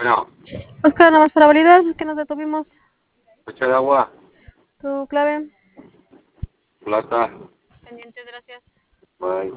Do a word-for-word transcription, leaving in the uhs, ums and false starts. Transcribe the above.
Bueno, Oscar, nada más para validar que nos detuvimos. coche de agua, Tu clave. plata, Pendiente, gracias. bye.